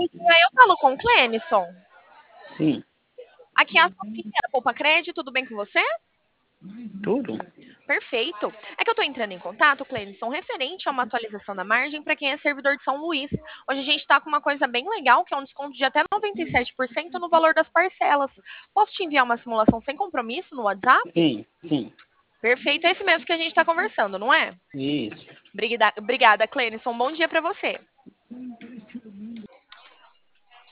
dia, eu falo com o Clenison. Sim. Aqui é a Sofia, Poupa Crédito, tudo bem com você? Tudo? Perfeito. É que eu estou entrando em contato, Clenison, referente a uma atualização da margem para quem é servidor de São Luís. Hoje a gente está com uma coisa bem legal, que é um desconto de até 97% no valor das parcelas. Posso te enviar uma simulação sem compromisso no WhatsApp? Sim, sim. Perfeito, é esse mesmo que a gente está conversando, não é? Isso. Obrigada, Clenison. Bom dia para você.